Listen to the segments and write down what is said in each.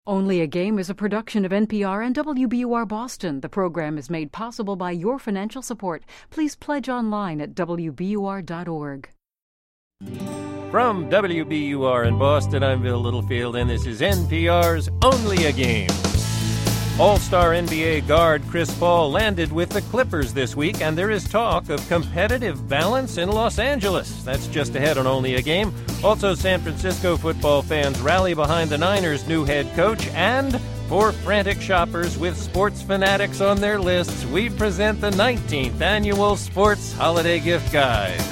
Only a Game is a production of NPR and WBUR Boston. The program is made possible by your financial support. Please pledge online at WBUR.org. From WBUR in Boston, I'm Bill Littlefield, and this is NPR's Only a Game. All-star NBA guard Chris Paul landed with the Clippers this week, and there is talk of competitive balance in Los Angeles. That's just ahead on Only a Game. Also, San Francisco football fans rally behind the Niners' new head coach, and for frantic shoppers with sports fanatics on their lists, we present the 19th Annual Sports Holiday Gift Guide.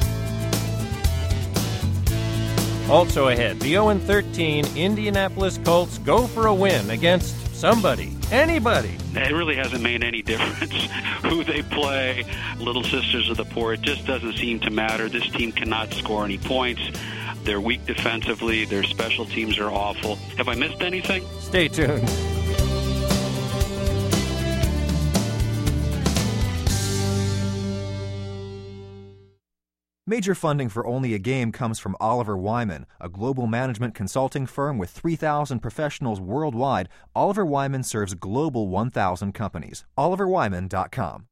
Also ahead, the 0-13 Indianapolis Colts go for a win against somebody, anybody. It really hasn't made any difference who they play. Little Sisters of the Poor, it just doesn't seem to matter. This team cannot score any points. They're weak defensively. Their special teams are awful. Have I missed anything? Stay tuned. Major funding for Only a Game comes from Oliver Wyman, a global management consulting firm with 3,000 professionals worldwide. Oliver Wyman serves global 1,000 companies. OliverWyman.com.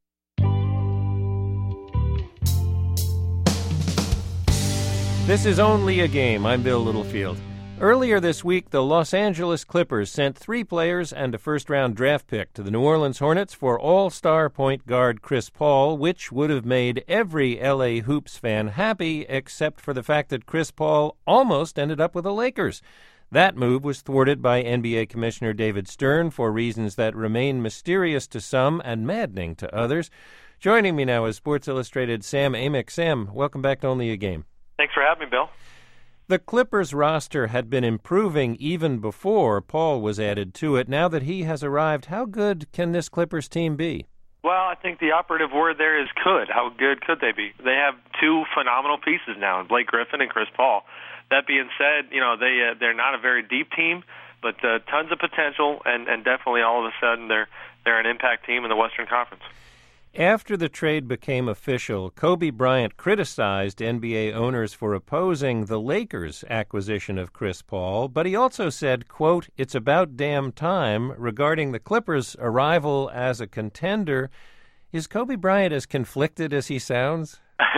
This is Only a Game. I'm Bill Littlefield. Earlier this week, the Los Angeles Clippers sent 3 players and a first-round draft pick to the New Orleans Hornets for all-star point guard Chris Paul, which would have made every L.A. Hoops fan happy except for the fact that Chris Paul almost ended up with the Lakers. That move was thwarted by NBA Commissioner David Stern for reasons that remain mysterious to some and maddening to others. Joining me now is Sports Illustrated Sam Amick. Sam, welcome back to Only a Game. Thanks for having me, Bill. The Clippers roster had been improving even before Paul was added to it. Now that he has arrived, how good can this Clippers team be? Well, I think the operative word there is could. How good could they be? They have 2 phenomenal pieces now, Blake Griffin and Chris Paul. That being said, they're not a very deep team, but tons of potential, and definitely all of a sudden they're an impact team in the Western Conference. After the trade became official, Kobe Bryant criticized NBA owners for opposing the Lakers' acquisition of Chris Paul, but he also said, quote, "It's about damn time," regarding the Clippers' arrival as a contender. Is Kobe Bryant as conflicted as he sounds?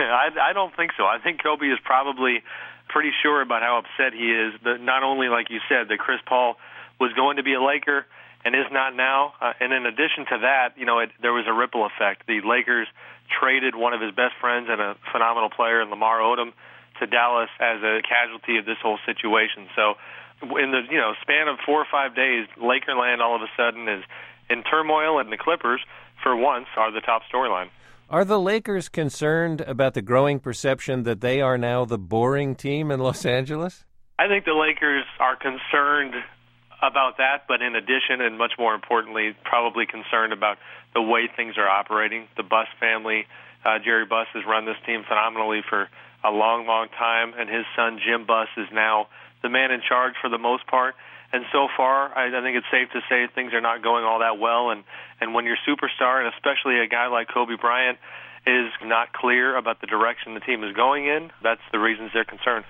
I don't think so. I think Kobe is probably pretty sure about how upset he is, that not only, like you said, that Chris Paul was going to be a Laker and is not now. And in addition to that, there was a ripple effect. The Lakers traded one of his best friends and a phenomenal player in Lamar Odom to Dallas as a casualty of this whole situation. So in the span of 4 or 5 days, Lakerland all of a sudden is in turmoil, and the Clippers, for once, are the top storyline. Are the Lakers concerned about the growing perception that they are now the boring team in Los Angeles? I think the Lakers are concerned about that, but in addition, and much more importantly, probably concerned about the way things are operating. The Buss family, Jerry Buss, has run this team phenomenally for a long, long time, and his son Jim Buss is now the man in charge for the most part. And so far, I think it's safe to say things are not going all that well. And when your superstar, and especially a guy like Kobe Bryant, is not clear about the direction the team is going in, that's the reasons they're concerned.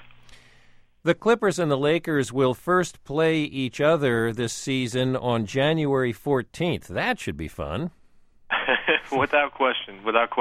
The Clippers and the Lakers will first play each other this season on January 14th. That should be fun. Without question.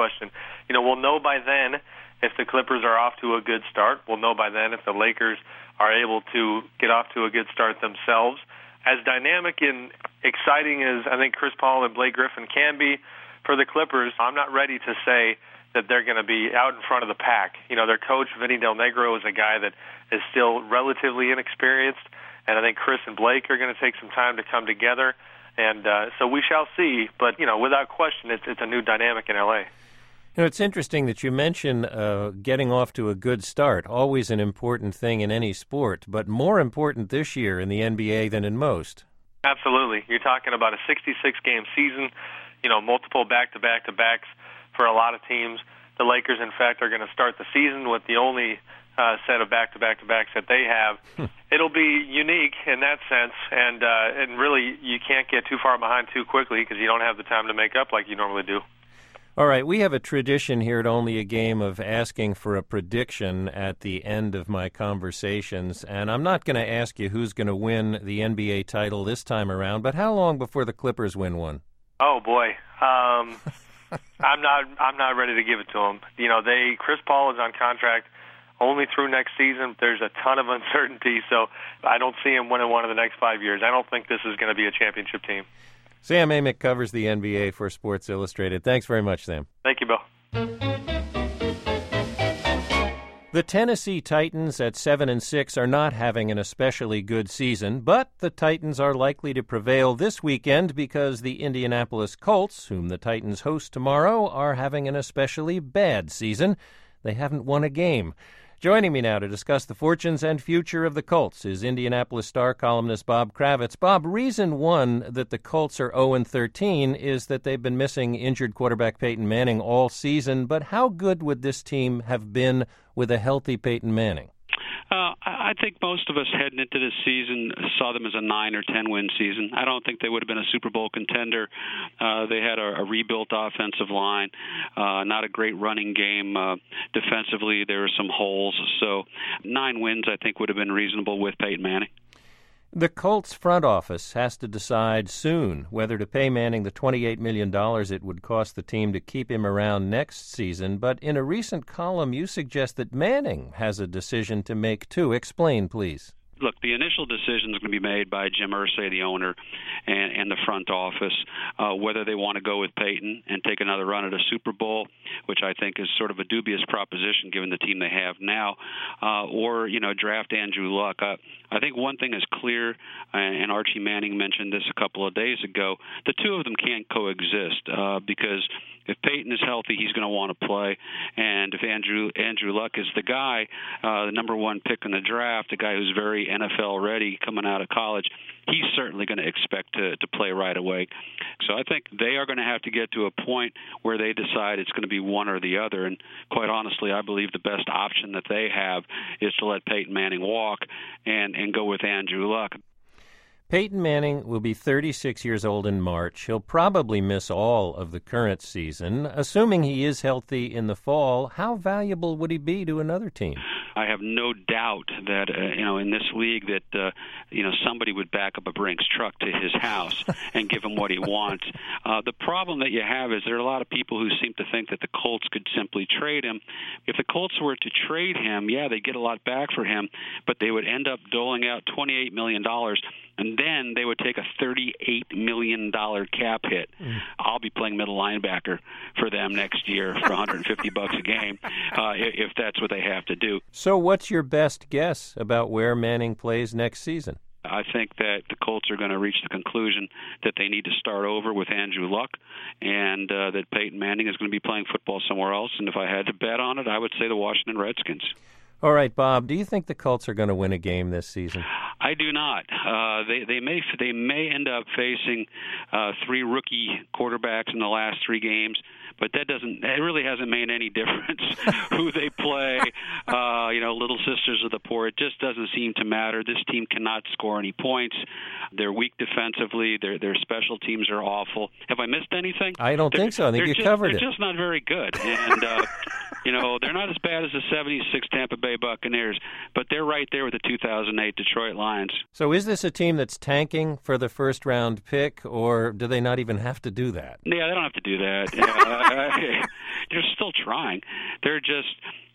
We'll know by then if the Clippers are off to a good start. We'll know by then if the Lakers are able to get off to a good start themselves. As dynamic and exciting as I think Chris Paul and Blake Griffin can be for the Clippers, I'm not ready to say that they're going to be out in front of the pack. Their coach, Vinny Del Negro, is a guy that is still relatively inexperienced, and I think Chris and Blake are going to take some time to come together, and so we shall see. But, without question, it's a new dynamic in L.A. It's interesting that you mention getting off to a good start, always an important thing in any sport, but more important this year in the NBA than in most. Absolutely. You're talking about a 66-game season, multiple back-to-back-to-backs for a lot of teams. The Lakers, in fact, are going to start the season with the only set of back-to-back-to-backs that they have. It'll be unique in that sense, and really you can't get too far behind too quickly because you don't have the time to make up like you normally do. All right, we have a tradition here at Only a Game of asking for a prediction at the end of my conversations, and I'm not going to ask you who's going to win the NBA title this time around, but how long before the Clippers win one? Oh boy, I'm not ready to give it to them. You know, Chris Paul is on contract only through next season. There's a ton of uncertainty, so I don't see him winning one of the next 5 years. I don't think this is going to be a championship team. Sam Amick covers the NBA for Sports Illustrated. Thanks very much, Sam. Thank you, Bill. The Tennessee Titans at 7-6 are not having an especially good season, but the Titans are likely to prevail this weekend because the Indianapolis Colts, whom the Titans host tomorrow, are having an especially bad season. They haven't won a game. Joining me now to discuss the fortunes and future of the Colts is Indianapolis Star columnist Bob Kravitz. Bob, reason one that the Colts are 0-13 is that they've been missing injured quarterback Peyton Manning all season, but how good would this team have been with a healthy Peyton Manning? I think most of us heading into this season saw them as a 9 or 10 win season. I don't think they would have been a Super Bowl contender. They had a rebuilt offensive line, not a great running game. Defensively, there were some holes. So 9 wins, I think, would have been reasonable with Peyton Manning. The Colts front office has to decide soon whether to pay Manning the $28 million it would cost the team to keep him around next season. But in a recent column, you suggest that Manning has a decision to make too. Explain, please. Look, the initial decision is going to be made by Jim Irsay, the owner, and the front office, whether they want to go with Peyton and take another run at a Super Bowl, which I think is sort of a dubious proposition given the team they have now, or, draft Andrew Luck. I think one thing is clear, and Archie Manning mentioned this a couple of days ago, the two of them can't coexist because if Peyton is healthy, he's going to want to play. And if Andrew Luck is the guy, the number one pick in the draft, a guy who's very NFL ready coming out of college, he's certainly going to expect to play right away. So I think they are going to have to get to a point where they decide it's going to be one or the other. And quite honestly, I believe the best option that they have is to let Peyton Manning walk and go with Andrew Luck. Peyton Manning will be 36 years old in March. He'll probably miss all of the current season. Assuming he is healthy in the fall, how valuable would he be to another team? I have no doubt that, in this league that, somebody would back up a Brinks truck to his house and give him what he wants. The problem that you have is there are a lot of people who seem to think that the Colts could simply trade him. If the Colts were to trade him, they'd get a lot back for him, but they would end up doling out $28 million. And then they would take a $38 million cap hit. I'll be playing middle linebacker for them next year for $150 a game if that's what they have to do. So what's your best guess about where Manning plays next season? I think that the Colts are going to reach the conclusion that they need to start over with Andrew Luck and that Peyton Manning is going to be playing football somewhere else. And if I had to bet on it, I would say the Washington Redskins. All right, Bob, do you think the Colts are going to win a game this season? I do not. They may end up facing 3 rookie quarterbacks in the last 3 games, but it really hasn't made any difference who they play. Little sisters of the poor. It just doesn't seem to matter. This team cannot score any points. They're weak defensively. Their special teams are awful. Have I missed anything? I don't think so. I think you covered it. They're just not very good. And, they're not as bad as the 76 Tampa Bay Buccaneers, but they're right there with the 2008 Detroit Lions. So is this a team that's tanking for the first-round pick, or do they not even have to do that? Yeah, they don't have to do that. They're still trying. They're just,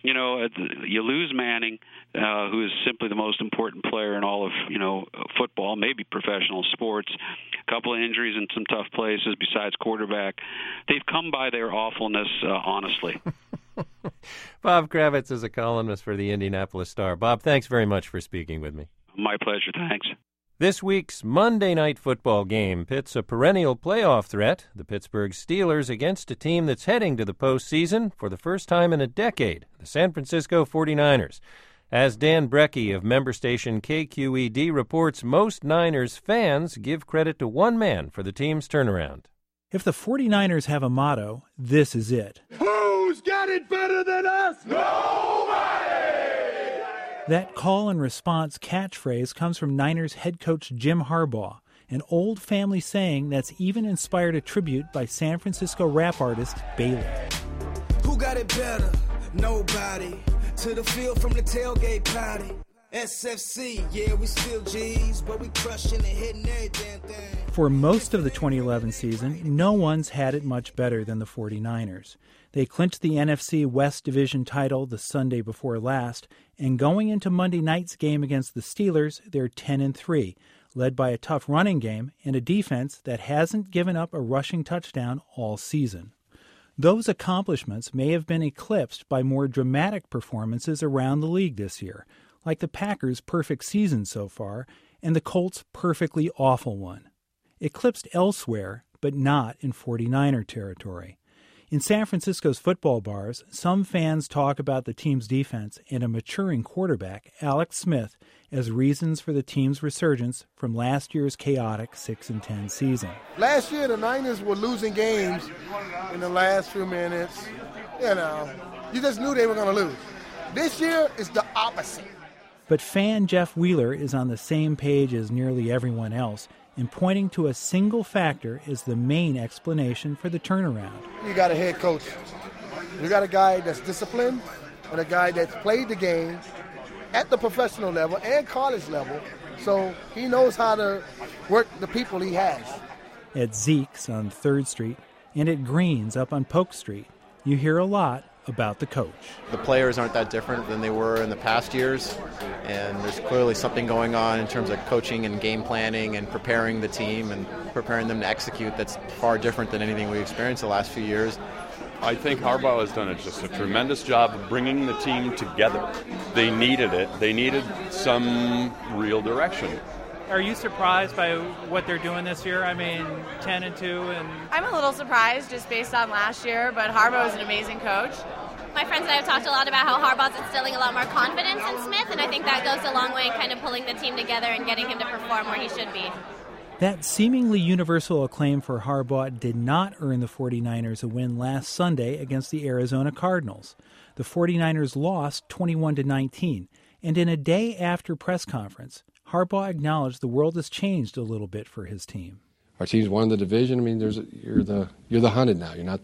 you lose Manning, who is simply the most important player in all of, football, maybe professional sports. A couple of injuries in some tough places besides quarterback. They've come by their awfulness, honestly. Bob Kravitz is a columnist for the Indianapolis Star. Bob, thanks very much for speaking with me. My pleasure. Thanks. This week's Monday Night Football game pits a perennial playoff threat, the Pittsburgh Steelers, against a team that's heading to the postseason for the first time in a decade, the San Francisco 49ers. As Dan Brecky of member station KQED reports, most Niners fans give credit to one man for the team's turnaround. If the 49ers have a motto, this is it. Who's got it better than us? Nobody! That call and response catchphrase comes from Niners head coach Jim Harbaugh, an old family saying that's even inspired a tribute by San Francisco rap artist Bailey. Who got it better? Nobody. To the field from the tailgate party. SFC, yeah, we still G's, but we crushing and hitting every damn thing. For most of the 2011 season, no one's had it much better than the 49ers. They clinched the NFC West Division title the Sunday before last, and going into Monday night's game against the Steelers, they're 10-3, led by a tough running game and a defense that hasn't given up a rushing touchdown all season. Those accomplishments may have been eclipsed by more dramatic performances around the league this year, like the Packers' perfect season so far and the Colts' perfectly awful one. Eclipsed elsewhere, but not in 49er territory. In San Francisco's football bars, some fans talk about the team's defense and a maturing quarterback, Alex Smith, as reasons for the team's resurgence from last year's chaotic 6-10 season. Last year, the Niners were losing games in the last few minutes. You just knew they were going to lose. This year is the opposite. But fan Jeff Wheeler is on the same page as nearly everyone else in pointing to a single factor as the main explanation for the turnaround. You got a head coach. You got a guy that's disciplined and a guy that's played the game at the professional level and college level, so he knows how to work the people he has. At Zeke's on 3rd Street and at Green's up on Polk Street, you hear a lot about the coach. The players aren't that different than they were in the past years, and there's clearly something going on in terms of coaching and game planning and preparing the team and preparing them to execute that's far different than anything we experienced the last few years. I think Harbaugh has done just a tremendous job of bringing the team together. They needed it. They needed some real direction. Are you surprised by what they're doing this year? I mean, 10-2 and... I'm a little surprised just based on last year, but Harbaugh is an amazing coach. My friends and I have talked a lot about how Harbaugh's instilling a lot more confidence in Smith, and I think that goes a long way in kind of pulling the team together and getting him to perform where he should be. That seemingly universal acclaim for Harbaugh did not earn the 49ers a win last Sunday against the Arizona Cardinals. The 49ers lost 21-19, and in a day-after press conference, Harbaugh acknowledged the world has changed a little bit for his team. Our team's won the division. I mean, you're the hunted now. You're not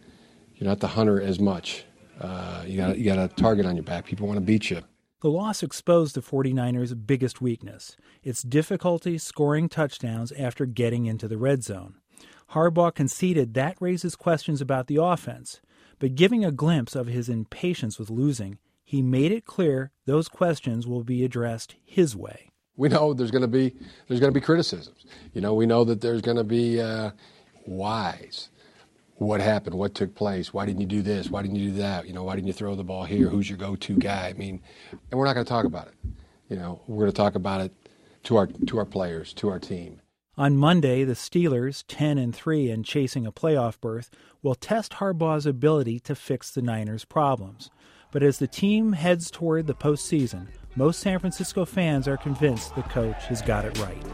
the hunter as much. You got a target on your back. People want to beat you. The loss exposed the 49ers' biggest weakness, its difficulty scoring touchdowns after getting into the red zone. Harbaugh conceded that raises questions about the offense, but giving a glimpse of his impatience with losing, he made it clear those questions will be addressed his way. We know there's going to be criticisms. We know that there's going to be whys. What happened? What took place? Why didn't you do this? Why didn't you do that? Why didn't you throw the ball here? Who's your go-to guy? I mean, and we're not going to talk about it. We're going to talk about it to our players, to our team. On Monday, the Steelers, 10-3 and chasing a playoff berth, will test Harbaugh's ability to fix the Niners' problems. But as the team heads toward the postseason, most San Francisco fans are convinced the coach has got it right.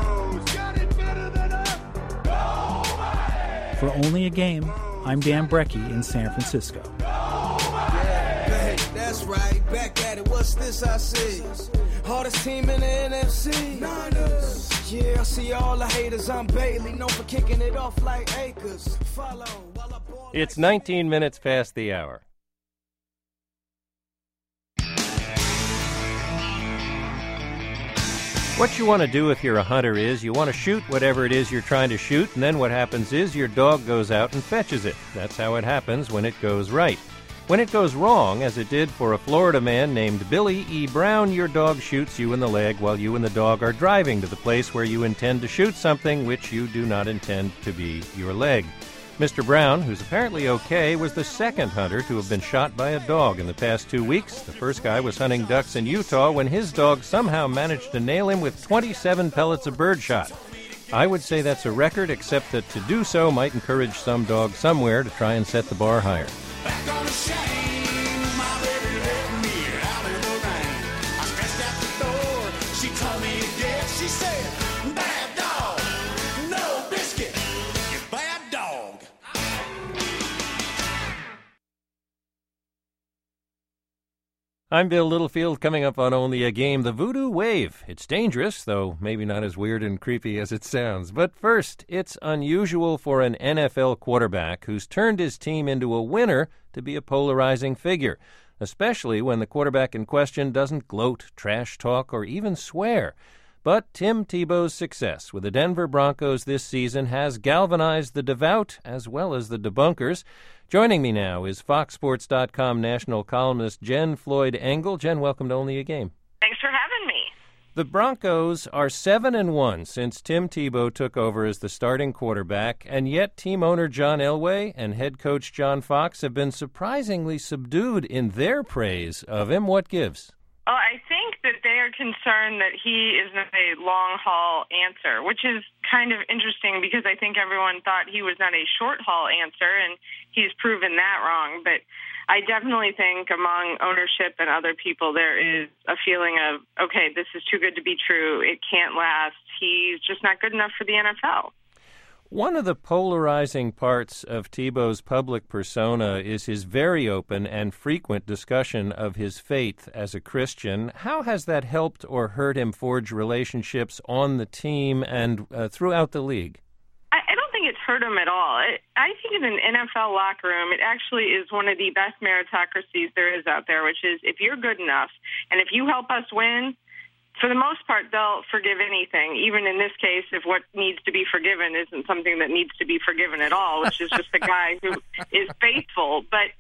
For Only a Game, I'm Dan Brecky in San Francisco. Hey, that's right, back at it. What's this I see? Hardest team in the NFC. Niners. Yeah, I see all the haters. I'm Bailey, known for kicking it off like Akers. Follow while I ball. It's 19 minutes past the hour. What you want to do if you're a hunter is you want to shoot whatever it is you're trying to shoot, and then what happens is your dog goes out and fetches it. That's how it happens when it goes right. When it goes wrong, as it did for a Florida man named Billy E. Brown, your dog shoots you in the leg while you and the dog are driving to the place where you intend to shoot something which you do not intend to be your leg. Mr. Brown, who's apparently okay, was the second hunter to have been shot by a dog in the past 2 weeks. The first guy was hunting ducks in Utah when his dog somehow managed to nail him with 27 pellets of birdshot. I would say that's a record, except that to do so might encourage some dog somewhere to try and set the bar higher. Back on the shame, my baby let me out in the rain. I scratched out the door, she told me again, she said, bad dog, no biscuit, you bad dog. I'm Bill Littlefield. Coming up on Only a Game, the Voodoo Wave. It's dangerous, though maybe not as weird and creepy as it sounds. But first, it's unusual for an NFL quarterback who's turned his team into a winner to be a polarizing figure, especially when the quarterback in question doesn't gloat, trash talk, or even swear. But Tim Tebow's success with the Denver Broncos this season has galvanized the devout as well as the debunkers. Joining me now is FoxSports.com national columnist Jen Floyd Engel. Jen, welcome to Only a Game. Thanks for having me. The Broncos are 7-1 since Tim Tebow took over as the starting quarterback, and yet team owner John Elway and head coach John Fox have been surprisingly subdued in their praise of him. What gives? Well, I think that they are concerned that he is not a long-haul answer, which is kind of interesting because I think everyone thought he was not a short-haul answer, and he's proven that wrong. But I definitely think among ownership and other people there is a feeling of, okay, this is too good to be true. It can't last. He's just not good enough for the NFL. One of the polarizing parts of Tebow's public persona is his very open and frequent discussion of his faith as a Christian. How has that helped or hurt him forge relationships on the team and throughout the league? I don't think it's hurt him at all. I think in an NFL locker room, it actually is one of the best meritocracies there is out there, which is if you're good enough and if you help us win, for the most part, they'll forgive anything, even in this case, if what needs to be forgiven isn't something that needs to be forgiven at all, which is just a guy who is faithful. But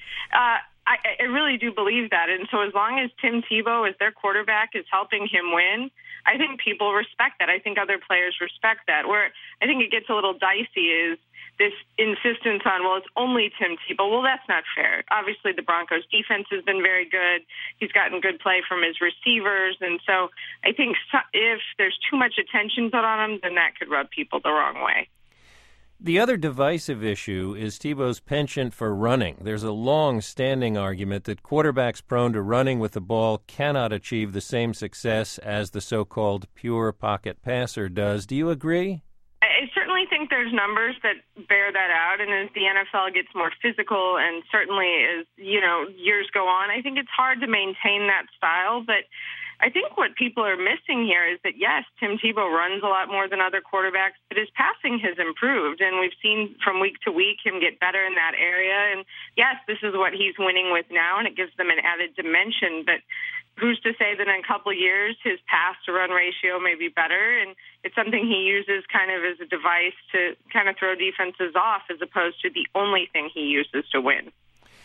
I really do believe that. And so as long as Tim Tebow, as their quarterback, is helping him win, I think people respect that. I think other players respect that. Where I think it gets a little dicey is this insistence on, well, it's only Tim Tebow. Well, that's not fair. Obviously, the Broncos' defense has been very good. He's gotten good play from his receivers. And so I think if there's too much attention put on him, then that could rub people the wrong way. The other divisive issue is Tebow's penchant for running. There's a long-standing argument that quarterbacks prone to running with the ball cannot achieve the same success as the so-called pure pocket passer does. Do you agree? I certainly think there's numbers that bear that out, and as the NFL gets more physical and certainly as, years go on, I think it's hard to maintain that style. But I think what people are missing here is that, yes, Tim Tebow runs a lot more than other quarterbacks, but his passing has improved, and we've seen from week to week him get better in that area. And, yes, this is what he's winning with now, and it gives them an added dimension. But who's to say that in a couple of years his pass-to-run ratio may be better, and it's something he uses kind of as a device to kind of throw defenses off as opposed to the only thing he uses to win.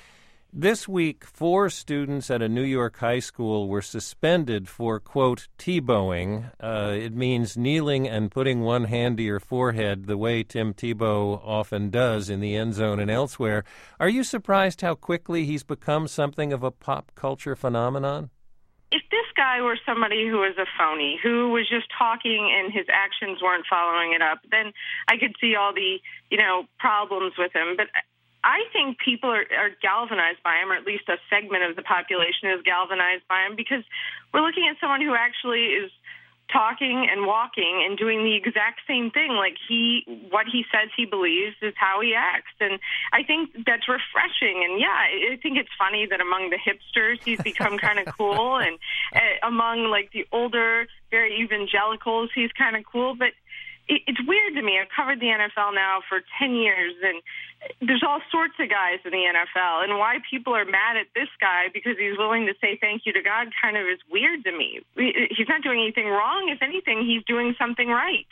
This week, 4 students at a New York high school were suspended for, quote, Tebowing. It means kneeling and putting one hand to your forehead the way Tim Tebow often does in the end zone and elsewhere. Are you surprised how quickly he's become something of a pop culture phenomenon? If this guy were somebody who was a phony, who was just talking and his actions weren't following it up, then I could see all the, problems with him. But I think people are galvanized by him, or at least a segment of the population is galvanized by him, because we're looking at someone who actually is talking and walking and doing the exact same thing. Like what he says he believes is how he acts. And I think that's refreshing. And yeah, I think it's funny that among the hipsters, he's become kind of cool. And among like the older, very evangelicals, he's kind of cool. But it's weird to me. I've covered the NFL now for 10 years, and there's all sorts of guys in the NFL. And why people are mad at this guy because he's willing to say thank you to God kind of is weird to me. He's not doing anything wrong. If anything, he's doing something right.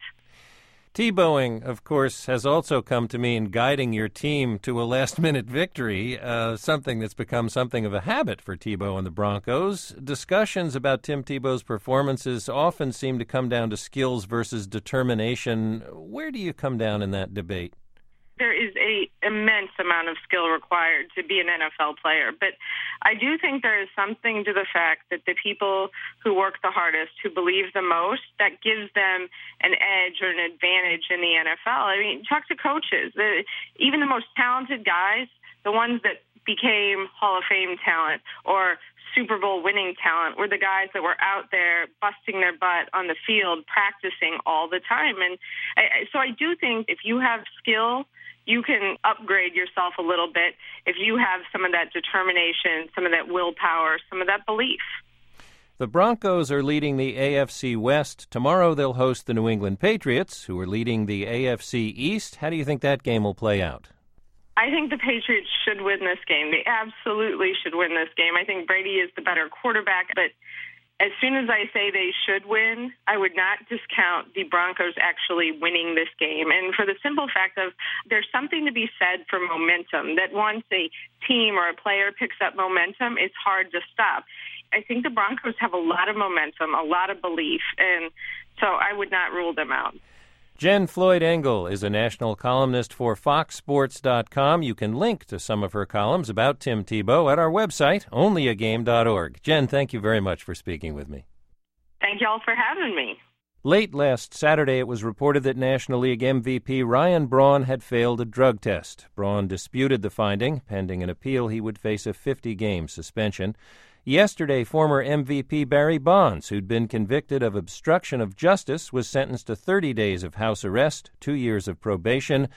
Tebowing, of course, has also come to mean guiding your team to a last-minute victory, something that's become something of a habit for Tebow and the Broncos. Discussions about Tim Tebow's performances often seem to come down to skills versus determination. Where do you come down in that debate? There is an immense amount of skill required to be an NFL player. But I do think there is something to the fact that the people who work the hardest, who believe the most, that gives them an edge or an advantage in the NFL. I mean, talk to coaches. Even the most talented guys, the ones that became Hall of Fame talent or Super Bowl winning talent, were the guys that were out there busting their butt on the field, practicing all the time. And so I do think if you have skill, you can upgrade yourself a little bit if you have some of that determination, some of that willpower, some of that belief. The Broncos are leading the AFC West. Tomorrow they'll host the New England Patriots, who are leading the AFC East. How do you think that game will play out? I think the Patriots should win this game. They absolutely should win this game. I think Brady is the better quarterback, but as soon as I say they should win, I would not discount the Broncos actually winning this game. And for the simple fact of there's something to be said for momentum, that once a team or a player picks up momentum, it's hard to stop. I think the Broncos have a lot of momentum, a lot of belief, and so I would not rule them out. Jen Floyd Engel is a national columnist for FoxSports.com. You can link to some of her columns about Tim Tebow at our website, onlyagame.org. Jen, thank you very much for speaking with me. Thank you all for having me. Late last Saturday, it was reported that National League MVP Ryan Braun had failed a drug test. Braun disputed the finding. Pending an appeal, he would face a 50-game suspension. Yesterday, former MVP Barry Bonds, who'd been convicted of obstruction of justice, was sentenced to 30 days of house arrest, 2 years of probation,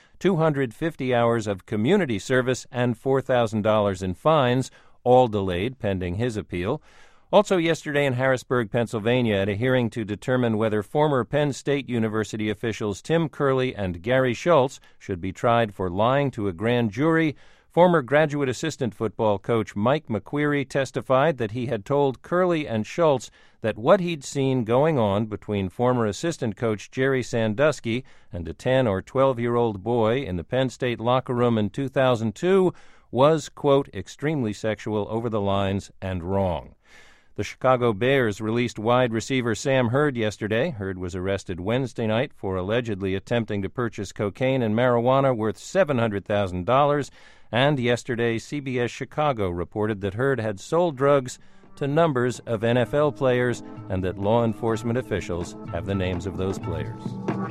250 hours of community service, and $4,000 in fines, all delayed pending his appeal. Also yesterday in Harrisburg, Pennsylvania, at a hearing to determine whether former Penn State University officials Tim Curley and Gary Schultz should be tried for lying to a grand jury, former graduate assistant football coach Mike McQueary testified that he had told Curley and Schultz that what he'd seen going on between former assistant coach Jerry Sandusky and a 10 or 12-year-old boy in the Penn State locker room in 2002 was, quote, extremely sexual, over the lines, and wrong. The Chicago Bears released wide receiver Sam Hurd yesterday. Hurd was arrested Wednesday night for allegedly attempting to purchase cocaine and marijuana worth $700,000. And yesterday, CBS Chicago reported that Hurd had sold drugs to numbers of NFL players and that law enforcement officials have the names of those players.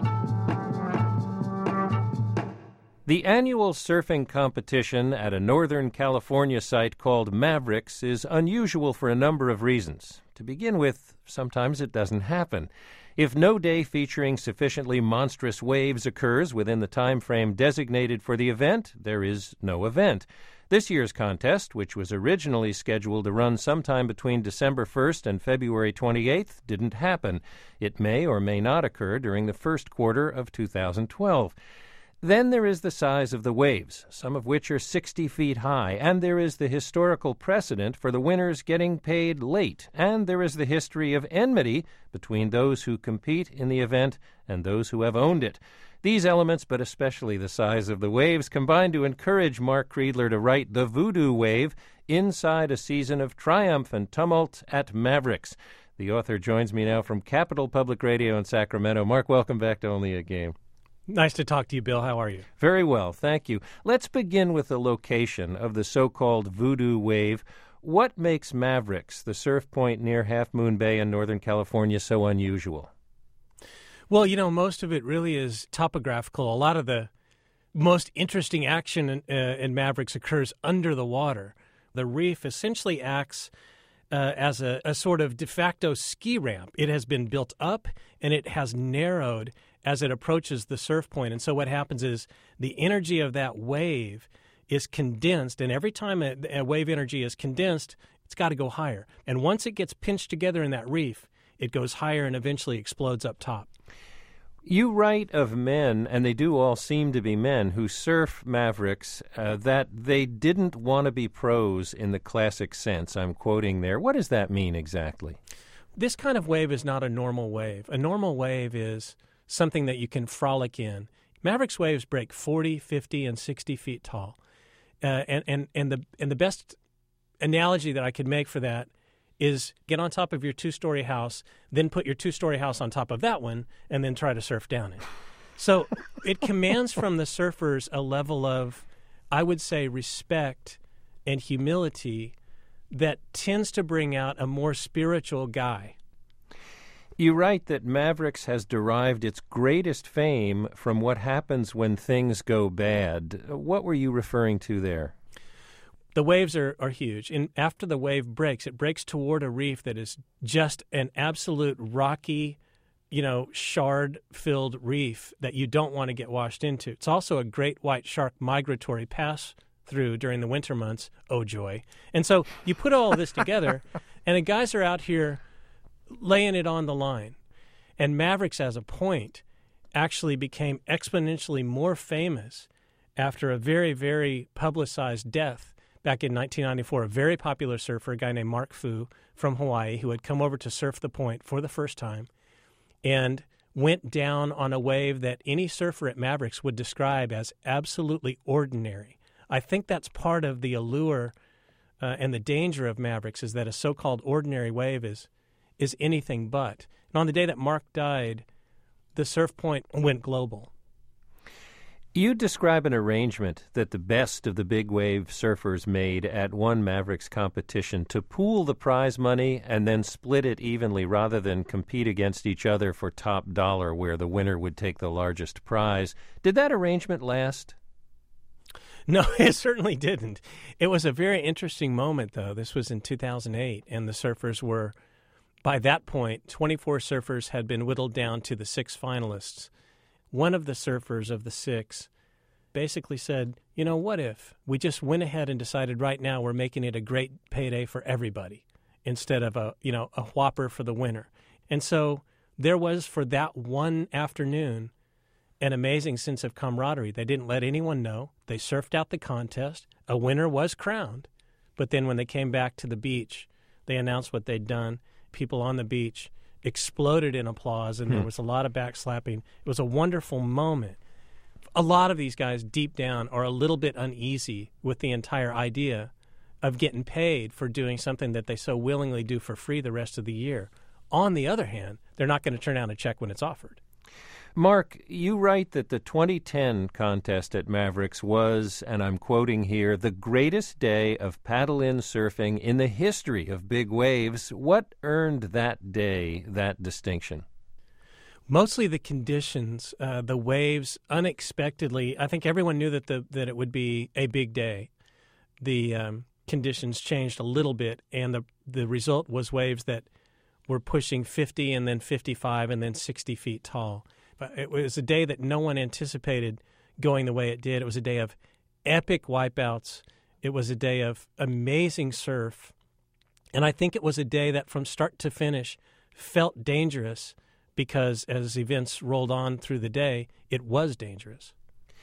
The annual surfing competition at a Northern California site called Mavericks is unusual for a number of reasons. To begin with, sometimes it doesn't happen. If no day featuring sufficiently monstrous waves occurs within the time frame designated for the event, there is no event. This year's contest, which was originally scheduled to run sometime between December 1st and February 28th, didn't happen. It may or may not occur during the first quarter of 2012. Then there is the size of the waves, some of which are 60 feet high, and there is the historical precedent for the winners getting paid late, and there is the history of enmity between those who compete in the event and those who have owned it. These elements, but especially the size of the waves, combine to encourage Mark Creedler to write The Voodoo Wave inside a season of triumph and tumult at Mavericks. The author joins me now from Capital Public Radio in Sacramento. Mark, welcome back to Only a Game. Nice to talk to you, Bill. How are you? Very well, thank you. Let's begin with the location of the so-called Voodoo Wave. What makes Mavericks, the surf point near Half Moon Bay in Northern California, so unusual? Well, most of it really is topographical. A lot of the most interesting action in Mavericks occurs under the water. The reef essentially acts as a sort of de facto ski ramp. It has been built up, and it has narrowed as it approaches the surf point. And so what happens is the energy of that wave is condensed, and every time a wave energy is condensed, it's got to go higher. And once it gets pinched together in that reef, it goes higher and eventually explodes up top. You write of men, and they do all seem to be men, who surf Mavericks, that they didn't want to be pros in the classic sense. I'm quoting there. What does that mean exactly? This kind of wave is not a normal wave. A normal wave is something that you can frolic in. Mavericks waves break 40, 50, and 60 feet tall. And the best analogy that I could make for that is get on top of your two-story house, then put your two-story house on top of that one, and then try to surf down it. So it commands from the surfers a level of, I would say, respect and humility that tends to bring out a more spiritual guy. You write that Mavericks has derived its greatest fame from what happens when things go bad. What were you referring to there? The waves are huge. And after the wave breaks, it breaks toward a reef that is just an absolute rocky shard-filled reef that you don't want to get washed into. It's also a great white shark migratory pass-through during the winter months. Oh, joy. And so you put all of this together, and the guys are out here laying it on the line. And Mavericks, as a point, actually became exponentially more famous after a very, very publicized death back in 1994. A very popular surfer, a guy named Mark Fu from Hawaii, who had come over to surf the point for the first time and went down on a wave that any surfer at Mavericks would describe as absolutely ordinary. I think that's part of the allure and the danger of Mavericks, is that a so-called ordinary wave is anything but. And on the day that Mark died, the surf point went global. You describe an arrangement that the best of the big wave surfers made at one Mavericks competition to pool the prize money and then split it evenly rather than compete against each other for top dollar where the winner would take the largest prize. Did that arrangement last? No, it certainly didn't. It was a very interesting moment, though. This was in 2008, and the surfers were, by that point, 24 surfers had been whittled down to the 6 finalists. One of the surfers of the 6 basically said, what if we just went ahead and decided right now we're making it a great payday for everybody instead of a whopper for the winner. And so there was, for that one afternoon, an amazing sense of camaraderie. They didn't let anyone know. They surfed out the contest. A winner was crowned. But then when they came back to the beach, they announced what they'd done. People on the beach exploded in applause, and there was a lot of backslapping. It was a wonderful moment. A lot of these guys deep down are a little bit uneasy with the entire idea of getting paid for doing something that they so willingly do for free the rest of the year. On the other hand, they're not going to turn down a check when it's offered. Mark, you write that the 2010 contest at Mavericks was, and I'm quoting here, the greatest day of paddle-in surfing in the history of big waves. What earned that day that distinction? Mostly the conditions, the waves unexpectedly. I think everyone knew that it would be a big day. The conditions changed a little bit, and the result was waves that were pushing 50 and then 55 and then 60 feet tall. But it was a day that no one anticipated going the way it did. It was a day of epic wipeouts. It was a day of amazing surf. And I think it was a day that from start to finish felt dangerous because as events rolled on through the day, it was dangerous.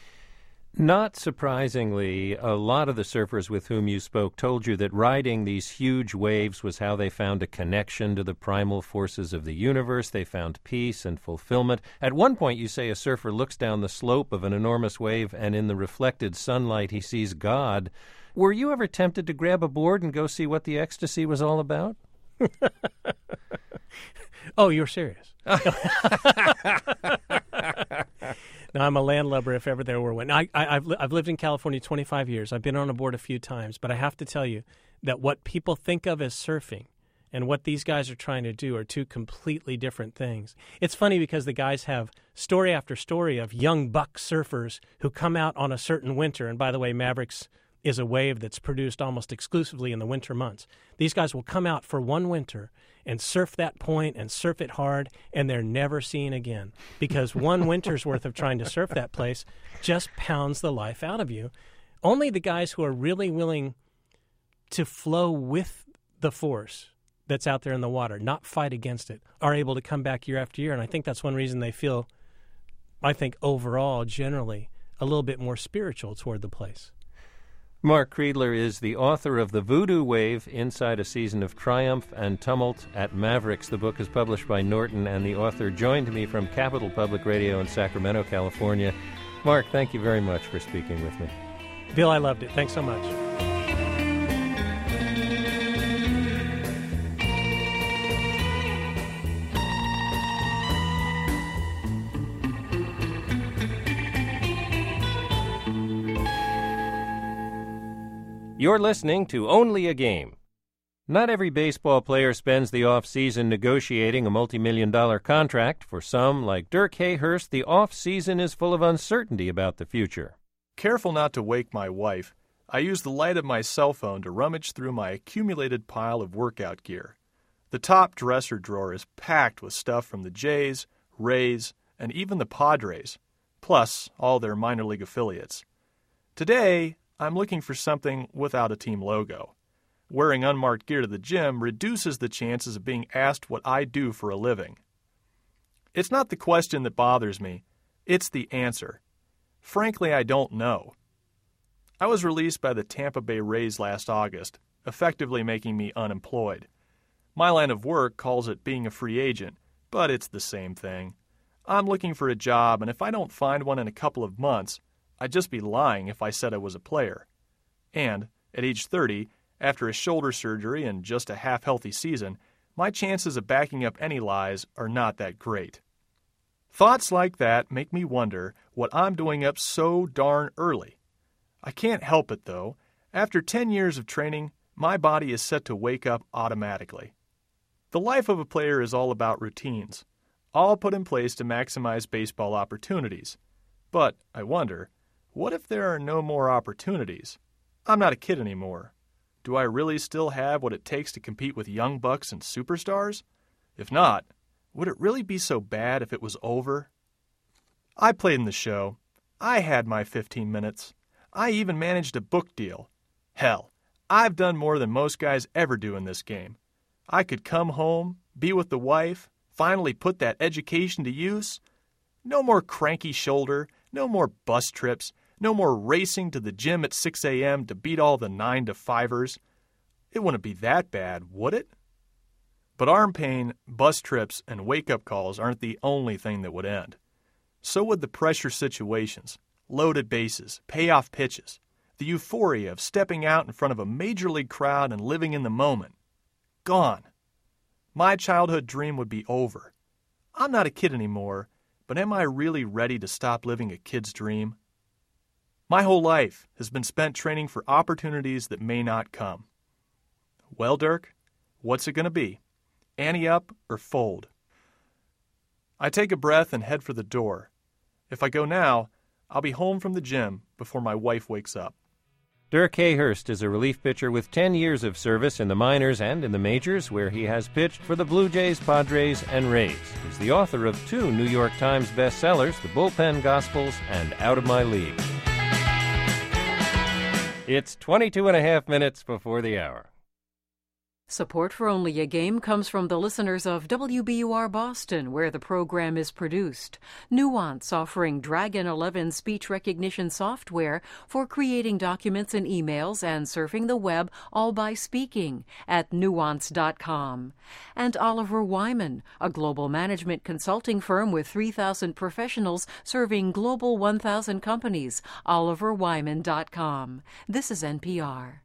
Not surprisingly, a lot of the surfers with whom you spoke told you that riding these huge waves was how they found a connection to the primal forces of the universe. They found peace and fulfillment. At one point, you say a surfer looks down the slope of an enormous wave, and in the reflected sunlight, he sees God. Were you ever tempted to grab a board and go see what the ecstasy was all about? Oh, you're serious? No, I'm a landlubber if ever there were one. I've lived in California 25 years. I've been on a board a few times, but I have to tell you that what people think of as surfing and what these guys are trying to do are two completely different things. It's funny because the guys have story after story of young buck surfers who come out on a certain winter. And by the way, Mavericks is a wave that's produced almost exclusively in the winter months. These guys will come out for one winter and surf that point and surf it hard, and they're never seen again because one winter's worth of trying to surf that place just pounds the life out of you. Only the guys who are really willing to flow with the force that's out there in the water, not fight against it, are able to come back year after year. And I think that's one reason they feel, I think overall, generally, a little bit more spiritual toward the place. Mark Kreidler is the author of The Voodoo Wave, Inside a Season of Triumph and Tumult at Mavericks. The book is published by Norton, and the author joined me from Capital Public Radio in Sacramento, California. Mark, thank you very much for speaking with me. Bill, I loved it. Thanks so much. You're listening to Only a Game. Not every baseball player spends the off-season negotiating a multi-million-dollar contract. For some, like Dirk Hayhurst, the off-season is full of uncertainty about the future. Careful not to wake my wife, I use the light of my cell phone to rummage through my accumulated pile of workout gear. The top dresser drawer is packed with stuff from the Jays, Rays, and even the Padres, plus all their minor league affiliates. Today, I'm looking for something without a team logo. Wearing unmarked gear to the gym reduces the chances of being asked what I do for a living. It's not the question that bothers me, it's the answer. Frankly, I don't know. I was released by the Tampa Bay Rays last August, effectively making me unemployed. My line of work calls it being a free agent, but it's the same thing. I'm looking for a job, and if I don't find one in a couple of months, I'd just be lying if I said I was a player. And, at age 30, after a shoulder surgery and just a half-healthy season, my chances of backing up any lies are not that great. Thoughts like that make me wonder what I'm doing up so darn early. I can't help it, though. After 10 years of training, my body is set to wake up automatically. The life of a player is all about routines, all put in place to maximize baseball opportunities. But, I wonder, what if there are no more opportunities? I'm not a kid anymore. Do I really still have what it takes to compete with young bucks and superstars? If not, would it really be so bad if it was over? I played in the show. I had my 15 minutes. I even managed a book deal. Hell, I've done more than most guys ever do in this game. I could come home, be with the wife, finally put that education to use. No more cranky shoulder, no more bus trips, no more racing to the gym at 6 a.m. to beat all the 9-to-5ers. It wouldn't be that bad, would it? But arm pain, bus trips, and wake-up calls aren't the only thing that would end. So would the pressure situations, loaded bases, payoff pitches, the euphoria of stepping out in front of a major league crowd and living in the moment. Gone. My childhood dream would be over. I'm not a kid anymore, but am I really ready to stop living a kid's dream? My whole life has been spent training for opportunities that may not come. Well, Dirk, what's it going to be? Ante up or fold? I take a breath and head for the door. If I go now, I'll be home from the gym before my wife wakes up. Dirk Hayhurst is a relief pitcher with 10 years of service in the minors and in the majors, where he has pitched for the Blue Jays, Padres, and Rays. He's the author of 2 New York Times bestsellers, The Bullpen Gospels and Out of My League. It's 22 and a half minutes before the hour. Support for Only a Game comes from the listeners of WBUR Boston, where the program is produced. Nuance, offering Dragon 11 speech recognition software for creating documents and emails and surfing the web, all by speaking, at nuance.com. And Oliver Wyman, a global management consulting firm with 3,000 professionals serving global 1,000 companies, oliverwyman.com. This is NPR.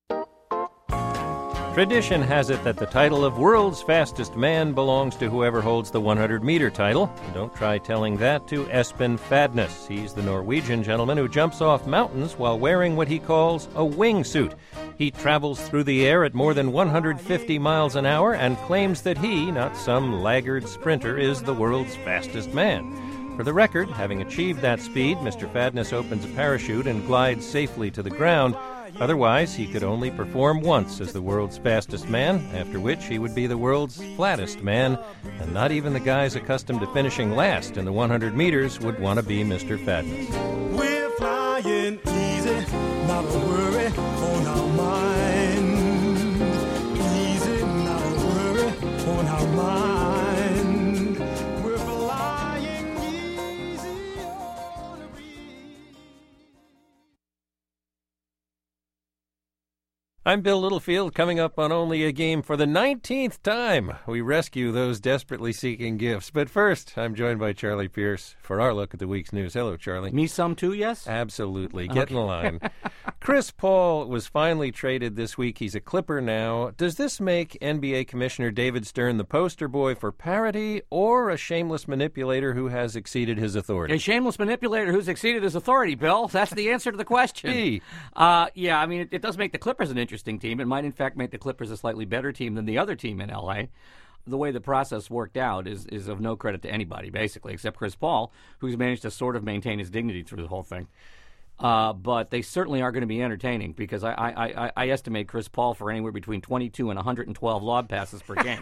Tradition has it that the title of World's Fastest Man belongs to whoever holds the 100-meter title. Don't try telling that to Espen Fadnes. He's the Norwegian gentleman who jumps off mountains while wearing what he calls a wingsuit. He travels through the air at more than 150 miles an hour and claims that he, not some laggard sprinter, is the world's fastest man. For the record, having achieved that speed, Mr. Fadnes opens a parachute and glides safely to the ground. Otherwise, he could only perform once as the world's fastest man, after which he would be the world's flattest man, and not even the guys accustomed to finishing last in the 100 meters would want to be Mr. Fadnes. We're flying easy, not a worry on our mind. Easy, not a worry on our mind. We're flying easy on a breeze. I'm Bill Littlefield, coming up on Only a Game for the 19th time. We rescue those desperately seeking gifts. But first, I'm joined by Charlie Pierce for our look at the week's news. Hello, Charlie. Me some too, yes? Absolutely. Get in line. Chris Paul was finally traded this week. He's a Clipper now. Does this make NBA Commissioner David Stern the poster boy for parity or a shameless manipulator who has exceeded his authority? A shameless manipulator who's exceeded his authority, Bill. That's the answer to the question. Yeah, I mean, it does make the Clippers an interesting team. It might, in fact, make the Clippers a slightly better team than the other team in L.A. The way the process worked out is of no credit to anybody, basically, except Chris Paul, who's managed to sort of maintain his dignity through the whole thing. But they certainly are going to be entertaining because I estimate Chris Paul for anywhere between 22 and 112 lob passes per game.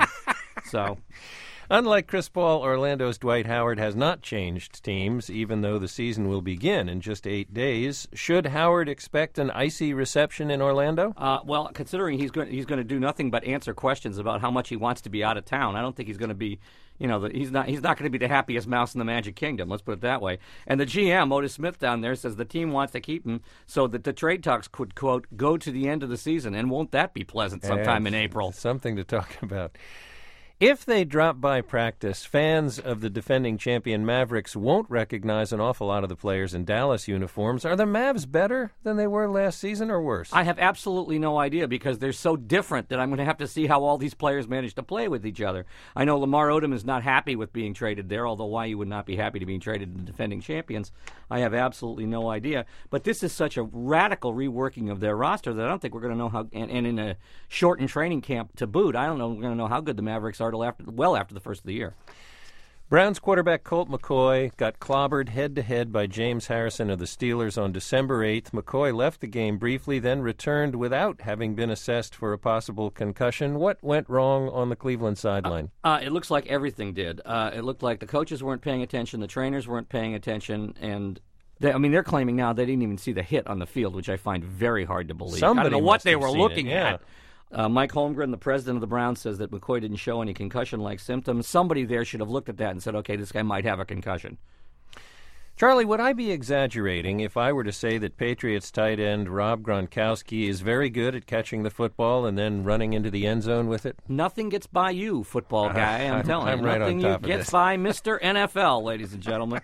So, unlike Chris Paul, Orlando's Dwight Howard has not changed teams, even though the season will begin in just 8 days. Should Howard expect an icy reception in Orlando? Well, considering he's going to do nothing but answer questions about how much he wants to be out of town, I don't think he's going to be, he's not going to be the happiest mouse in the Magic Kingdom. Let's put it that way. And the GM, Otis Smith, down there says the team wants to keep him so that the trade talks could, quote, go to the end of the season. And won't that be pleasant sometime in April? Something to talk about. If they drop by practice, fans of the defending champion Mavericks won't recognize an awful lot of the players in Dallas uniforms. Are the Mavs better than they were last season or worse? I have absolutely no idea because they're so different that I'm going to have to see how all these players manage to play with each other. I know Lamar Odom is not happy with being traded there, although why you would not be happy to be traded to the defending champions, I have absolutely no idea. But this is such a radical reworking of their roster that I don't think we're going to know how, and in a shortened training camp to boot, I don't know we're going to know how good the Mavericks are after the first of the year. Browns quarterback Colt McCoy got clobbered head-to-head by James Harrison of the Steelers on December 8th. McCoy left the game briefly, then returned without having been assessed for a possible concussion. What went wrong on the Cleveland sideline? It looks like everything did. It looked like the coaches weren't paying attention, the trainers weren't paying attention, and they're claiming now they didn't even see the hit on the field, which I find very hard to believe. I don't know what they were looking at. Mike Holmgren, the president of the Browns, says that McCoy didn't show any concussion-like symptoms. Somebody there should have looked at that and said, okay, this guy might have a concussion. Charlie, would I be exaggerating if I were to say that Patriots tight end Rob Gronkowski is very good at catching the football and then running into the end zone with it? Nothing gets by you, football guy, I'm telling you. I'm right Nothing on top of gets this. by Mr. NFL, ladies and gentlemen.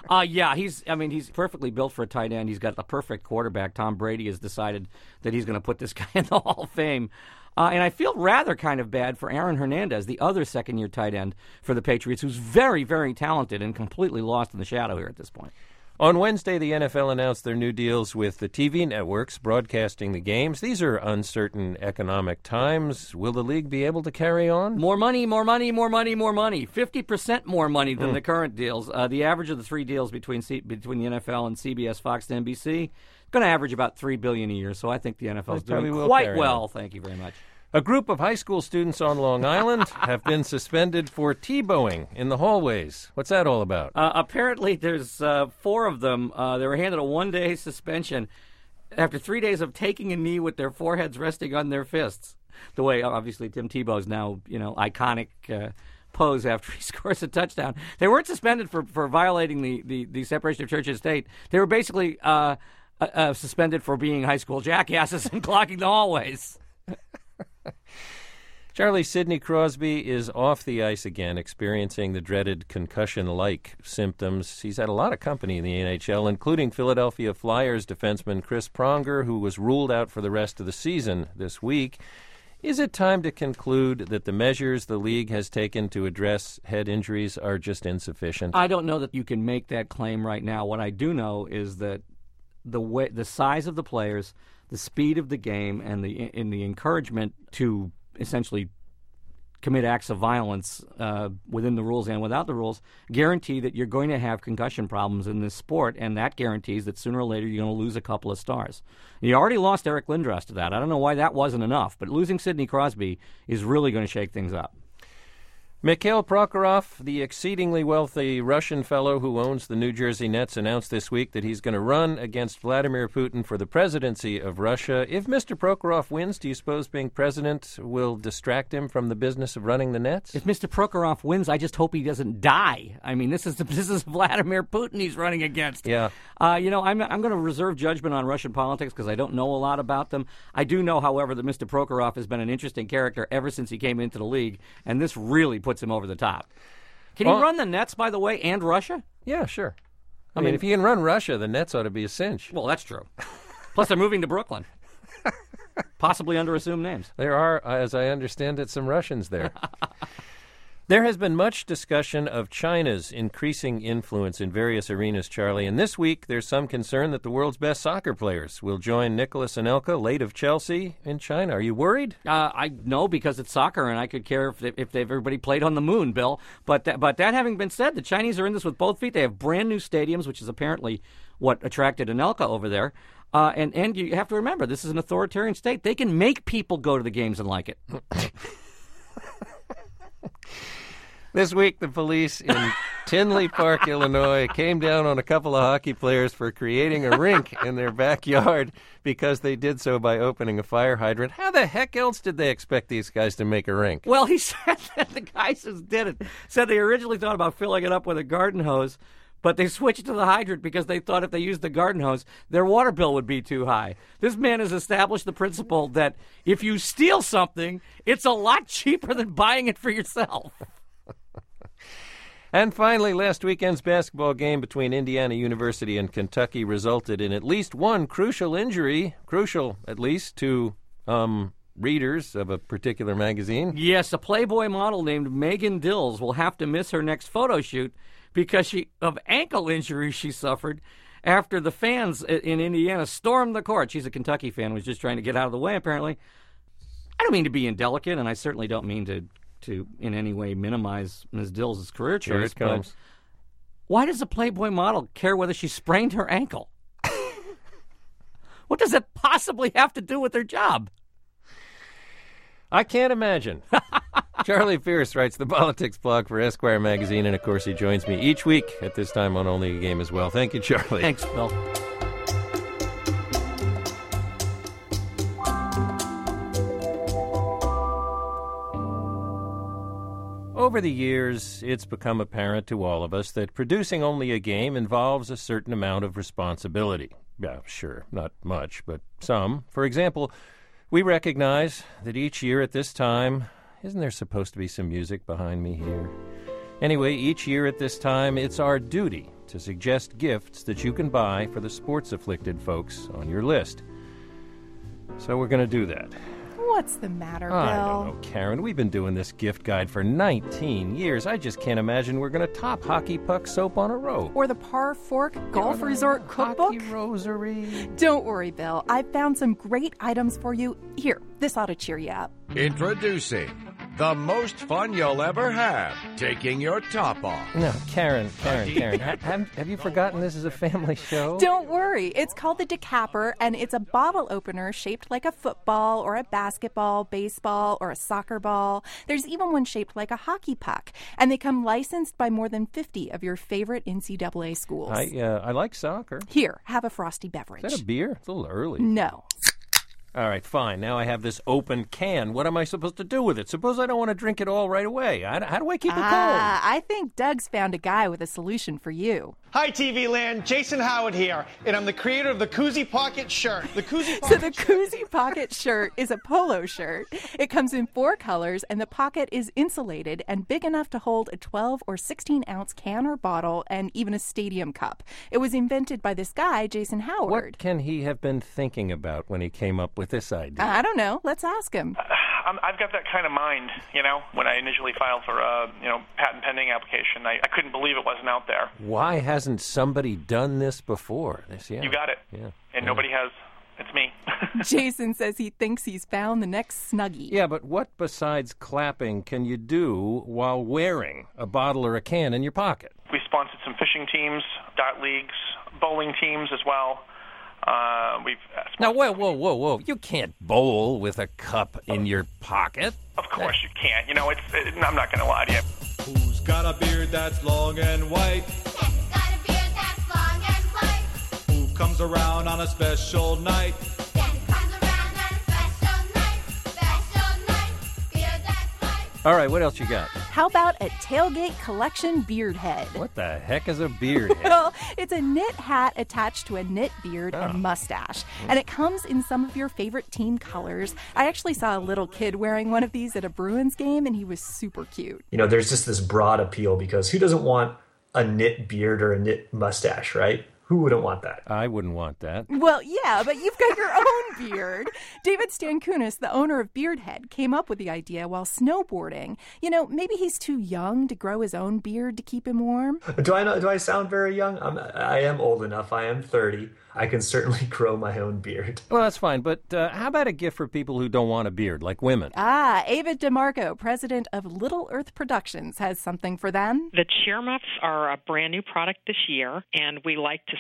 He's perfectly built for a tight end. He's got the perfect quarterback. Tom Brady has decided that he's going to put this guy in the Hall of Fame. And I feel rather kind of bad for Aaron Hernandez, the other second-year tight end for the Patriots, who's very, very talented and completely lost in the shadow here at this point. On Wednesday, the NFL announced their new deals with the TV networks broadcasting the games. These are uncertain economic times. Will the league be able to carry on? More money, more money, more money, more money. 50% more money than the current deals. The average of the three deals between the NFL and CBS, Fox, and NBC going to average about $3 billion a year. So I think the NFL is doing quite well. Thank you very much. A group of high school students on Long Island have been suspended for T-bowing in the hallways. What's that all about? Apparently, there's 4 of them. They were handed a 1-day suspension after 3 days of taking a knee with their foreheads resting on their fists. The way, obviously, Tim Tebow's now, iconic pose after he scores a touchdown. They weren't suspended for violating the separation of church and state. They were basically suspended for being high school jackasses and clogging the hallways. Charlie, Sidney Crosby is off the ice again, experiencing the dreaded concussion-like symptoms. He's had a lot of company in the NHL, including Philadelphia Flyers defenseman Chris Pronger, who was ruled out for the rest of the season this week. Is it time to conclude that the measures the league has taken to address head injuries are just insufficient? I don't know that you can make that claim right now. What I do know is that the size of the players, the speed of the game, and the encouragement to essentially commit acts of violence within the rules and without the rules guarantee that you're going to have concussion problems in this sport, and that guarantees that sooner or later you're going to lose a couple of stars. You already lost Eric Lindros to that. I don't know why that wasn't enough, but losing Sidney Crosby is really going to shake things up. Mikhail Prokhorov, the exceedingly wealthy Russian fellow who owns the New Jersey Nets, announced this week that he's going to run against Vladimir Putin for the presidency of Russia. If Mr. Prokhorov wins, do you suppose being president will distract him from the business of running the Nets? If Mr. Prokhorov wins, I just hope he doesn't die. I mean, this is Vladimir Putin he's running against. Yeah. I'm going to reserve judgment on Russian politics because I don't know a lot about them. I do know, however, that Mr. Prokhorov has been an interesting character ever since he came into the league, and this really puts him over the top. Can he run the Nets, by the way, and Russia? Yeah, sure. I mean, if he can run Russia, the Nets ought to be a cinch. Well, that's true. Plus, they're moving to Brooklyn. Possibly under assumed names. There are, as I understand it, some Russians there. There has been much discussion of China's increasing influence in various arenas, Charlie, and this week there's some concern that the world's best soccer players will join Nicolas Anelka, late of Chelsea, in China. Are you worried? I know, because it's soccer, and I could care if everybody played on the moon, Bill. But that having been said, the Chinese are in this with both feet. They have brand new stadiums, which is apparently what attracted Anelka over there. And you have to remember, this is an authoritarian state. They can make people go to the games and like it. This week, the police in Tinley Park, Illinois, came down on a couple of hockey players for creating a rink in their backyard because they did so by opening a fire hydrant. How the heck else did they expect these guys to make a rink? Well, he said that the guys who did it said they originally thought about filling it up with a garden hose, but they switched to the hydrant because they thought if they used the garden hose, their water bill would be too high. This man has established the principle that if you steal something, it's a lot cheaper than buying it for yourself. And finally, last weekend's basketball game between Indiana University and Kentucky resulted in at least one crucial injury, crucial at least to readers of a particular magazine. Yes, a Playboy model named Megan Dills will have to miss her next photo shoot because of ankle injuries she suffered after the fans in Indiana stormed the court. She's a Kentucky fan, was just trying to get out of the way, apparently. I don't mean to be indelicate, and I certainly don't mean to in any way minimize Ms. Dills' career choice. Here it comes. But why does a Playboy model care whether she sprained her ankle? What does it possibly have to do with her job? I can't imagine. Charlie Pierce writes the politics blog for Esquire magazine, and of course he joins me each week at this time on Only a Game as well. Thank you, Charlie. Thanks, Bill. Over the years, it's become apparent to all of us that producing Only a Game involves a certain amount of responsibility. Yeah, sure, not much, but some. For example, we recognize that each year at this time, isn't there supposed to be some music behind me here? Anyway, each year at this time, it's our duty to suggest gifts that you can buy for the sports-afflicted folks on your list. So we're going to do that. What's the matter, Bill? I don't know, Karen. We've been doing this gift guide for 19 years. I just can't imagine we're going to top Hockey Puck Soap on a Rope. Or the Par Fork Golf Resort Cookbook? Hockey Rosary. Don't worry, Bill. I've found some great items for you. Here, this ought to cheer you up. Introducing the most fun you'll ever have taking your top off. No, Karen. Have you forgotten this is a family show? Don't worry. It's called the Decapper, and it's a bottle opener shaped like a football or a basketball, baseball, or a soccer ball. There's even one shaped like a hockey puck, and they come licensed by more than 50 of your favorite NCAA schools. I like soccer. Here, have a frosty beverage. Is that a beer? It's a little early. No. All right, fine. Now I have this open can. What am I supposed to do with it? Suppose I don't want to drink it all right away. How do I keep it cold? I think Doug's found a guy with a solution for you. Hi, TV Land. Jason Howard here, and I'm the creator of the Koozie Pocket shirt. The Koozie Pocket shirt is a polo shirt. It comes in 4 colors, and the pocket is insulated and big enough to hold a 12 or 16-ounce can or bottle and even a stadium cup. It was invented by this guy, Jason Howard. What can he have been thinking about when he came up with this idea? I don't know. Let's ask him. I've got that kind of mind, when I initially filed for a, patent pending application. I couldn't believe it wasn't out there. Why hasn't somebody done this before? You got it. Yeah. And nobody has. It's me. Jason says he thinks he's found the next Snuggie. Yeah, but what besides clapping can you do while wearing a bottle or a can in your pocket? We sponsored some fishing teams, dart leagues, bowling teams as well. Now, whoa. You can't bowl with a cup in your pocket. Of course you can't. I'm not going to lie to you. Who's got a beard that's long and white? Ken's got a beard that's long and white. Who comes around on a special night? Ken comes around on a special night. Beard that's white. All right, what else you got? How about a Tailgate Collection beard head? What the heck is a beard head? Well, it's a knit hat attached to a knit beard and mustache. And it comes in some of your favorite team colors. I actually saw a little kid wearing one of these at a Bruins game, and he was super cute. There's just this broad appeal because who doesn't want a knit beard or a knit mustache, right? Who wouldn't want that? I wouldn't want that. Well, yeah, but you've got your own beard. David Stankunas, the owner of Beardhead, came up with the idea while snowboarding. Maybe he's too young to grow his own beard to keep him warm. Do I sound very young? I am old enough. I am 30. I can certainly grow my own beard. Well, that's fine, but how about a gift for people who don't want a beard, like women? Ava DeMarco, president of Little Earth Productions, has something for them. The Cheer Muffs are a brand new product this year, and we like to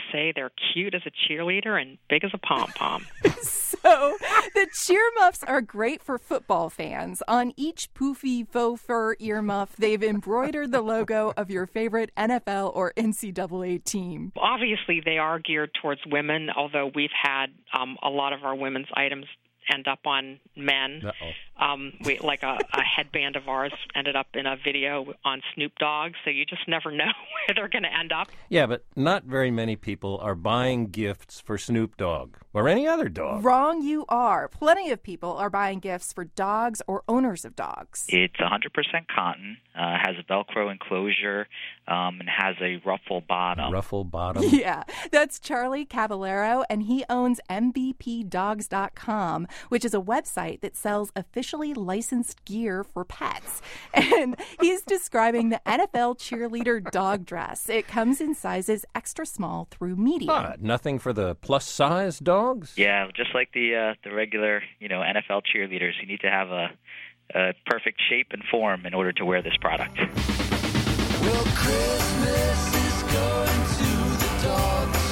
say they're cute as a cheerleader and big as a pom-pom. So the cheer muffs are great for football fans. On each poofy faux fur earmuff, they've embroidered the logo of your favorite NFL or NCAA team. Obviously, they are geared towards women, although we've had a lot of our women's items end up on men. Like a headband of ours ended up in a video on Snoop Dogg, so you just never know where they're going to end up. Yeah, but not very many people are buying gifts for Snoop Dogg or any other dog. Wrong you are. Plenty of people are buying gifts for dogs or owners of dogs. It's 100% cotton, has a Velcro enclosure, and has a ruffle bottom. Ruffle bottom? Yeah, that's Charlie Cavallero, and he owns MVPDogs.com, which is a website that sells officially licensed gear for pets. And he's describing the NFL cheerleader dog dress. It comes in sizes extra small through medium. Nothing for the plus-size dogs? Yeah, just like the regular, NFL cheerleaders. You need to have a perfect shape and form in order to wear this product. Well, Christmas is going to the dogs.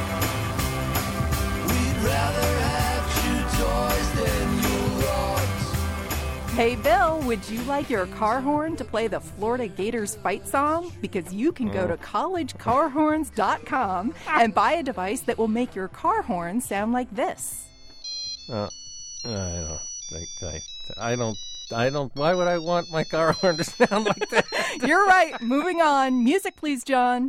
We'd rather have chew toys than your rods. Hey, Bill, would you like your car horn to play the Florida Gators fight song? Because you can go to collegecarhorns.com and buy a device that will make your car horn sound like this. I don't. Why would I want my car horn to sound like that? You're right. Moving on. Music, please, John.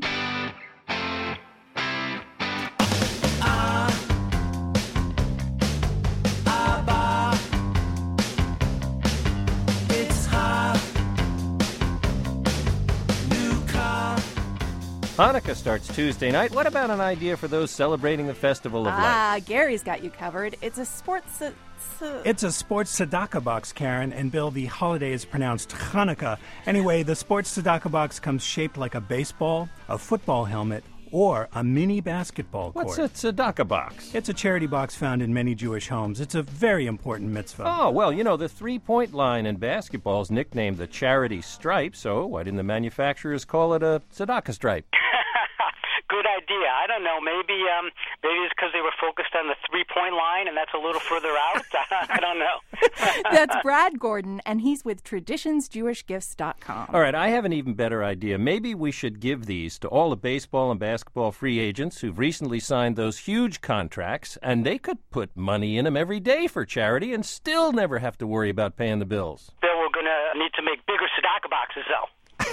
Hanukkah starts Tuesday night. What about an idea for those celebrating the Festival of Lights? Gary's got you covered. It's a sports... It's a sports tzedakah box, Karen, and Bill, the holiday is pronounced Hanukkah. Anyway, the sports tzedakah box comes shaped like a baseball, a football helmet, or a mini basketball court. What's a tzedakah box? It's a charity box found in many Jewish homes. It's a very important mitzvah. Oh, well, the three-point line in basketball is nicknamed the charity stripe, so why didn't the manufacturers call it a tzedakah stripe? Good idea. I don't know. Maybe it's because they were focused on the three-point line, and that's a little further out. I don't know. That's Brad Gordon, and he's with TraditionsJewishGifts.com. All right, I have an even better idea. Maybe we should give these to all the baseball and basketball free agents who've recently signed those huge contracts, and they could put money in them every day for charity and still never have to worry about paying the bills. Bill, we're going to need to make bigger tzedakah boxes, though.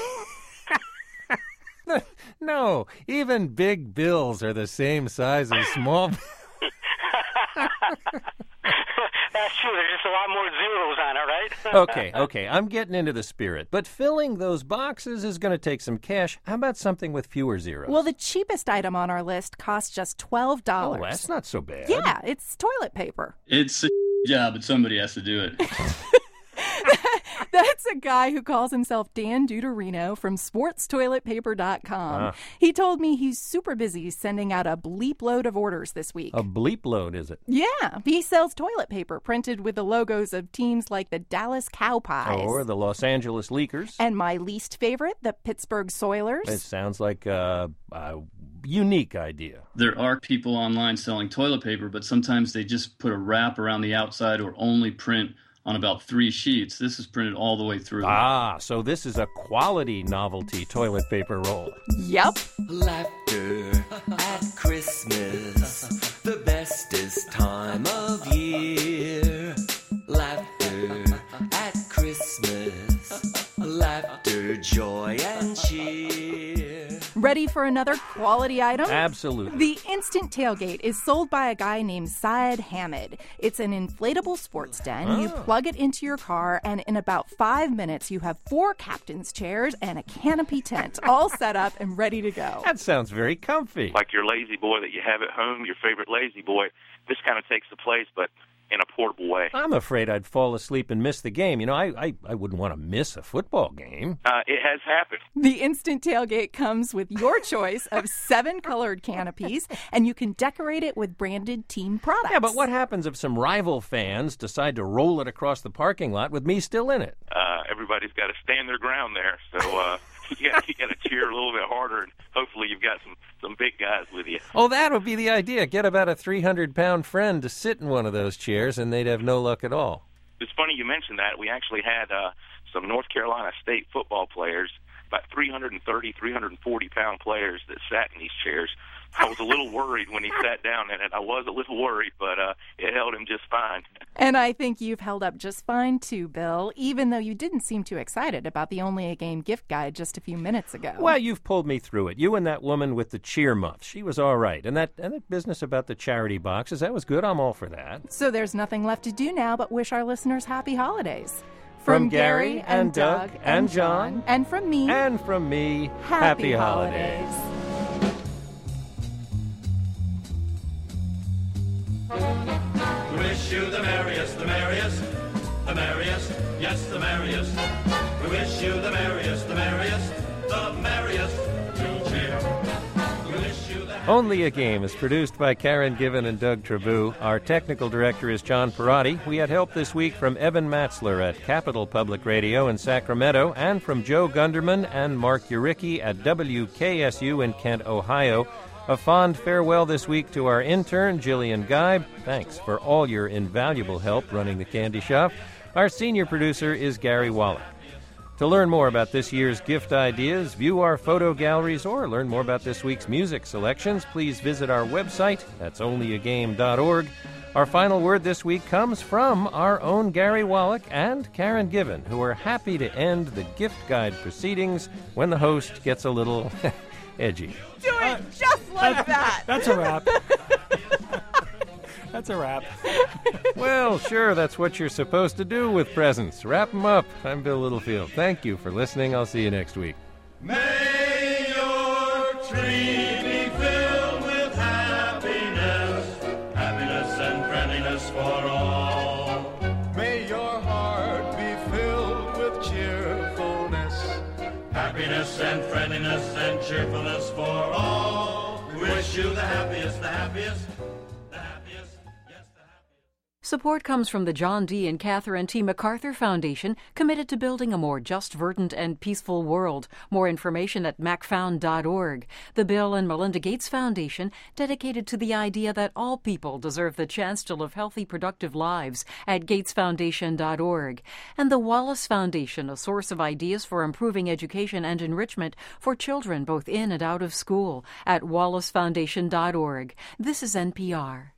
No, even big bills are the same size as small bills. That's true. There's just a lot more zeros on it, right? Okay. I'm getting into the spirit. But filling those boxes is going to take some cash. How about something with fewer zeros? Well, the cheapest item on our list costs just $12. Oh, that's not so bad. Yeah, it's toilet paper. It's a job, but somebody has to do it. That's a guy who calls himself Dan Deuterino from SportsToiletPaper.com. He told me he's super busy sending out a bleep load of orders this week. A bleep load, is it? Yeah. He sells toilet paper printed with the logos of teams like the Dallas Cowpies. Or the Los Angeles Lakers. And my least favorite, the Pittsburgh Soilers. It sounds like a unique idea. There are people online selling toilet paper, but sometimes they just put a wrap around the outside or only print on about 3 sheets. This is printed all the way through. So this is a quality novelty toilet paper roll. Yep. Laughter at Christmas, the bestest time of year. Laughter at Christmas, laughter, joy, and cheer. Ready for another quality item? Absolutely. The Instant Tailgate is sold by a guy named Syed Hamid. It's an inflatable sports den. You plug it into your car, and in about 5 minutes, you have 4 captain's chairs and a canopy tent all set up and ready to go. That sounds very comfy. Like your lazy boy that you have at home, your favorite lazy boy. This kind of takes the place, but in a portable way. I'm afraid I'd fall asleep and miss the game. I wouldn't want to miss a football game. It has happened. The Instant Tailgate comes with your choice of 7 colored canopies, and you can decorate it with branded team products. Yeah, but what happens if some rival fans decide to roll it across the parking lot with me still in it? Everybody's got to stand their ground there, so you got to cheer a little bit harder and hopefully you've got some big guys with you. Oh, that would be the idea. Get about a 300-pound friend to sit in one of those chairs, and they'd have no luck at all. It's funny you mentioned that. We actually had some North Carolina State football players, about 330, 340-pound players that sat in these chairs. I was a little worried when he sat down in it. I was a little worried, but it held him just fine. And I think you've held up just fine, too, Bill, even though you didn't seem too excited about the Only a Game gift guide just a few minutes ago. Well, you've pulled me through it. You and that woman with the cheer muff. She was all right. And that business about the charity boxes, that was good. I'm all for that. So there's nothing left to do now but wish our listeners happy holidays. From Gary and Doug and John. And from me. And from me. Happy holidays. We wish you the merriest, the merriest, the merriest, yes, the merriest. We wish you the merriest, the merriest, the merriest to cheer. We wish you the Only a Game is produced by Karen Given and Doug Trabue. Our technical director is John Perotti. We had help this week from Evan Matzler at Capital Public Radio in Sacramento and from Joe Gunderman and Mark Uricki at WKSU in Kent, Ohio. A fond farewell this week to our intern, Jillian Geib. Thanks for all your invaluable help running the candy shop. Our senior producer is Gary Wallach. To learn more about this year's gift ideas, view our photo galleries, or learn more about this week's music selections, please visit our website. That's onlyagame.org. Our final word this week comes from our own Gary Wallach and Karen Given, who are happy to end the gift guide proceedings when the host gets a little edgy. Do it just like that. That's a wrap. That's a wrap. Well, sure, that's what you're supposed to do with presents. Wrap them up. I'm Bill Littlefield. Thank you for listening. I'll see you next week. May your tree be filled with happiness, happiness and friendliness for all. May your heart be filled with cheerfulness, Happiness and friendliness and cheerfulness for all. We wish you the happiest, the happiest. Support comes from the John D. and Catherine T. MacArthur Foundation, committed to building a more just, verdant, and peaceful world. More information at macfound.org. The Bill and Melinda Gates Foundation, dedicated to the idea that all people deserve the chance to live healthy, productive lives, at gatesfoundation.org. And the Wallace Foundation, a source of ideas for improving education and enrichment for children both in and out of school, at wallacefoundation.org. This is NPR.